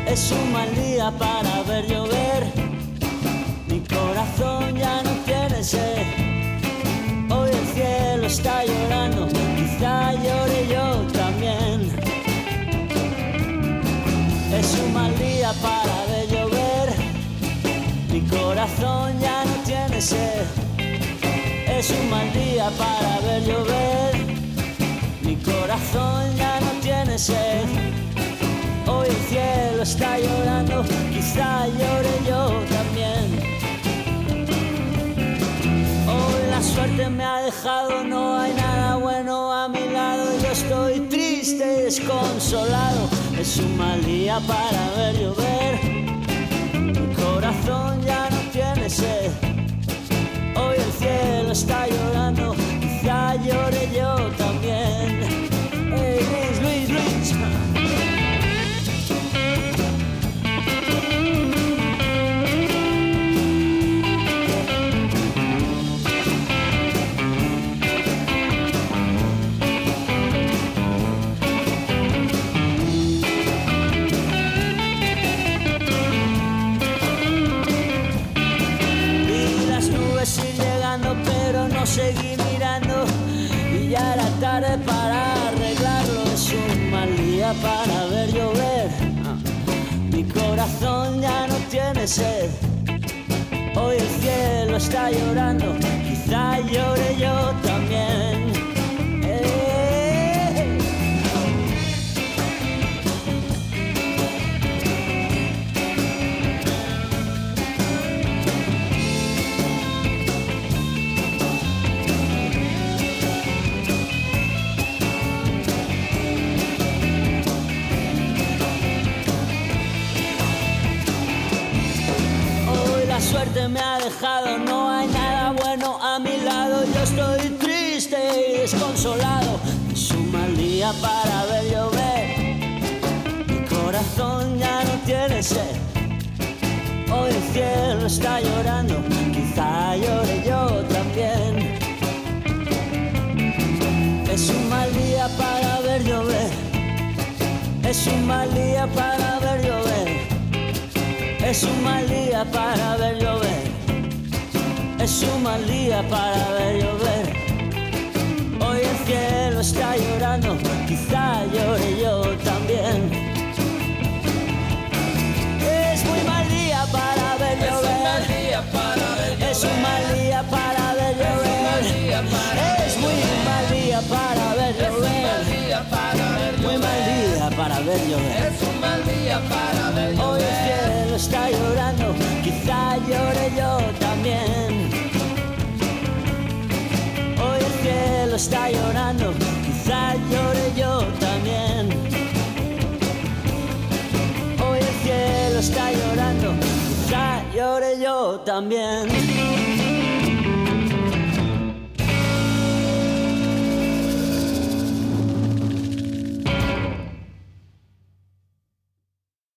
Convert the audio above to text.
Es un mal día para ver llover. Mi corazón ya no tiene sed. Hoy el cielo está llorando, quizá llore yo también. Es un mal día para ver llover. Mi corazón ya no tiene sed. Es un mal día para ver llover. Mi corazón ya no tiene sed. Hoy el cielo está llorando, quizá llore yo también. Hoy la suerte me ha dejado, no hay nada bueno a mi lado. Yo estoy triste y desconsolado. Es un mal día para ver llover. Mi corazón ya no tiene sed. Hoy el cielo está llorando, quizá llore yo también. Hey, Luis, Luis. Pero no seguí mirando y ya era tarde para arreglarlo. Es un mal día para ver llover. Mi corazón ya no tiene sed. Hoy el cielo está llorando, quizá llore yo también. La suerte me ha dejado, no hay nada bueno a mi lado. Yo estoy triste y desconsolado. Es un mal día para ver llover. Mi corazón ya no tiene sed. Hoy el cielo está llorando, quizá llore yo también. Es un mal día para ver llover. Es un mal día para ver llover. Es un mal día para ver llover. Es un mal día para ver llover. Hoy el cielo está llorando, quizá llore yo también. Es muy mal día para ver llover. Es un mal día para ver llover. Es muy mal día para ver llover. Muy mal día para ver llover. Es un mal día para ver llover. Hoy el cielo está llorando, quizá llore yo también. Hoy el cielo está llorando, quizá llore yo también. Hoy el cielo está llorando, quizá llore yo también.